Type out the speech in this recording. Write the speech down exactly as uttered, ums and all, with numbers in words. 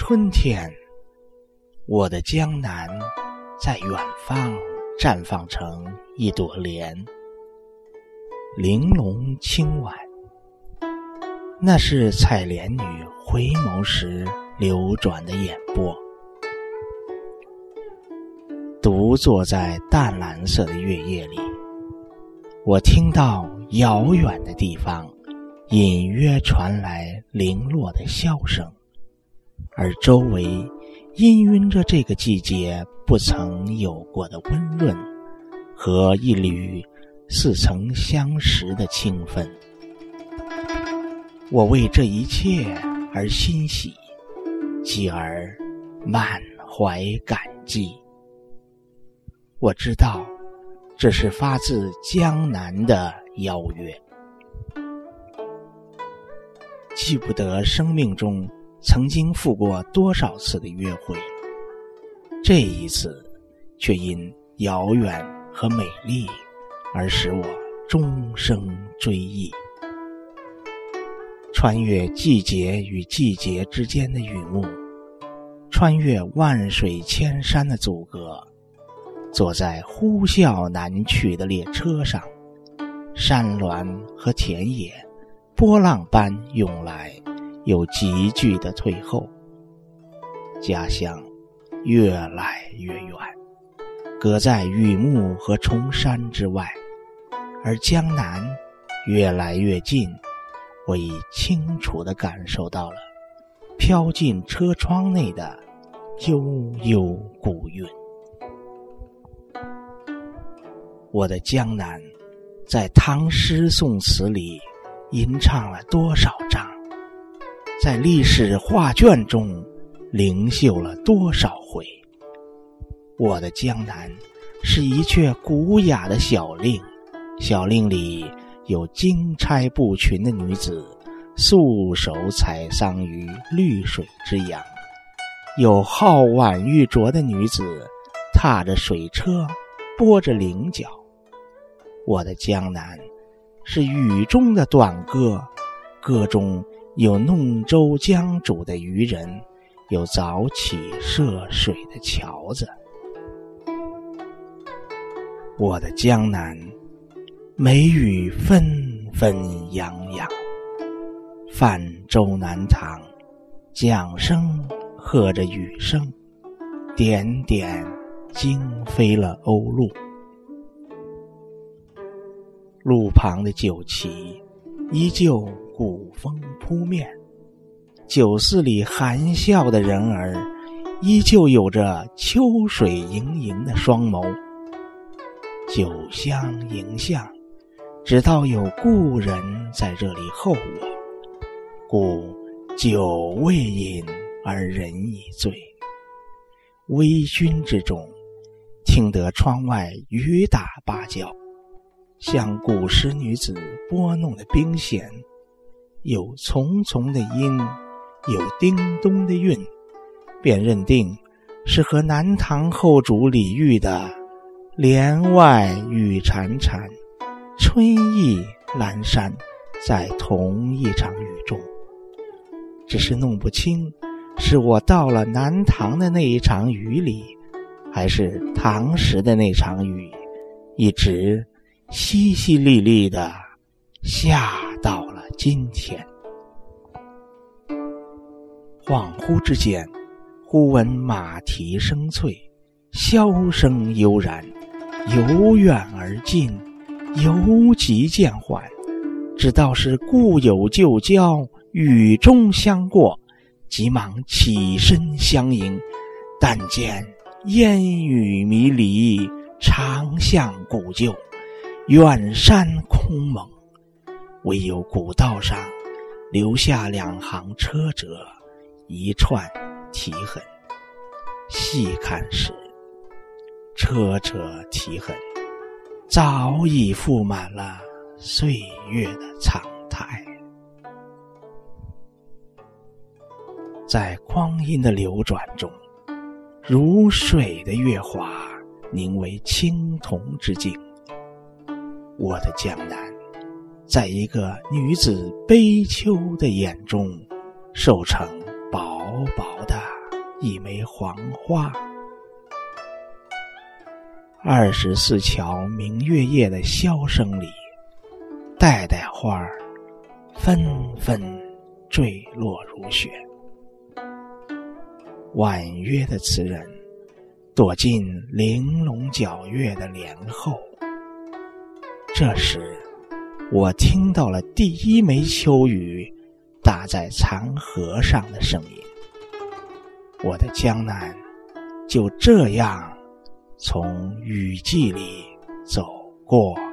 春天，我的江南在远方绽放成一朵莲，玲珑清婉。那是采莲女回眸时流转的眼波。独坐在淡蓝色的月夜里，我听到遥远的地方隐约传来零落的箫声，而周围氤氲着这个季节不曾有过的温润和一缕似曾相识的清芬。我为这一切而欣喜，继而满怀感激。我知道这是发自江南的邀约。记不得生命中曾经赴过多少次的约会，这一次却因遥远和美丽而使我终生追忆。穿越季节与季节之间的雨幕，穿越万水千山的阻隔，坐在呼啸南去的列车上，山峦和田野波浪般涌来，又急剧的退后。家乡越来越远，隔在雨幕和崇山之外，而江南越来越近。我已清楚地感受到了飘进车窗内的悠悠古韵。我的江南在唐诗宋词里吟唱了多少章，在历史画卷中灵秀了多少回。我的江南是一阙古雅的小令，小令里有金钗布裙的女子素手采桑于绿水之阳，有皓腕玉镯的女子踏着水车拨着菱角。我的江南是雨中的短歌，歌中有弄舟江渚的渔人，有早起涉水的樵子。我的江南梅雨纷纷扬扬，泛舟南塘，桨声和着雨声，点点惊飞了鸥鹭。路旁的酒旗依旧古风扑面，酒肆里含笑的人儿依旧有着秋水盈盈的双眸。酒香迎向，直到有故人在这里候我，故酒未饮而人已醉。微醺之中，听得窗外雨打芭蕉，像古诗女子拨弄的冰弦，有丛丛的音，有叮咚的韵，便认定是和南唐后主李煜的帘外雨潺潺，春意阑珊在同一场雨中。只是弄不清是我到了南唐的那一场雨里，还是唐时的那场雨一直淅淅沥沥地下到了今天。恍惚之间，忽闻马蹄声脆，箫声悠然，由远而近，由急渐缓，直到是故友旧交，雨中相过，急忙起身相迎，但见烟雨迷离，长巷古旧，远山空蒙，唯有古道上留下两行车辙，一串蹄痕。细看时，车辙蹄痕早已覆满了岁月的苍苔。在光阴的流转中，如水的月华凝为青铜之镜。我的江南在一个女子悲秋的眼中，瘦成薄薄的一枚黄花。二十四桥明月夜的箫声里，代代花儿纷纷坠落如雪。婉约的词人躲进玲珑皎月的帘后。这时我听到了第一枚秋雨打在残荷上的声音。我的江南就这样从雨季里走过。